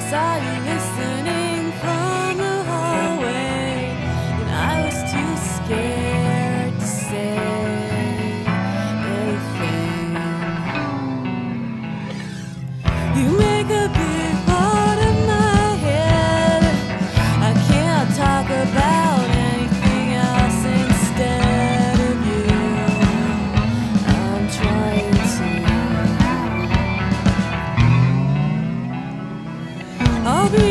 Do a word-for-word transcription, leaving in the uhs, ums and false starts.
saw you listening from the hallway, and I was too scared to say anything. You make a big part of my head. I can't talk about anything else instead of you. I'm trying to. I'll be